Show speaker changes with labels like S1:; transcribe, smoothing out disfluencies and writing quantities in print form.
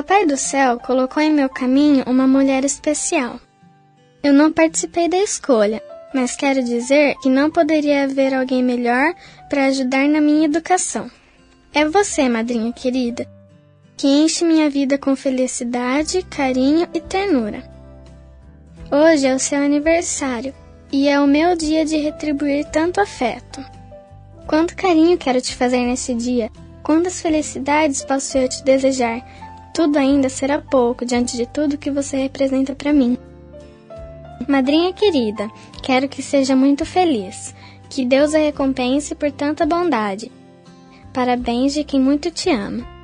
S1: Papai do Céu colocou em meu caminho uma mulher especial. Eu não participei da escolha, mas quero dizer que não poderia haver alguém melhor para ajudar na minha educação. É você, madrinha querida, que enche minha vida com felicidade, carinho e ternura. Hoje é o seu aniversário e é o meu dia de retribuir tanto afeto. Quanto carinho quero te fazer nesse dia, quantas felicidades posso eu te desejar. Tudo ainda será pouco diante de tudo que você representa para mim. Madrinha querida, quero que seja muito feliz, que Deus a recompense por tanta bondade. Parabéns de quem muito te ama.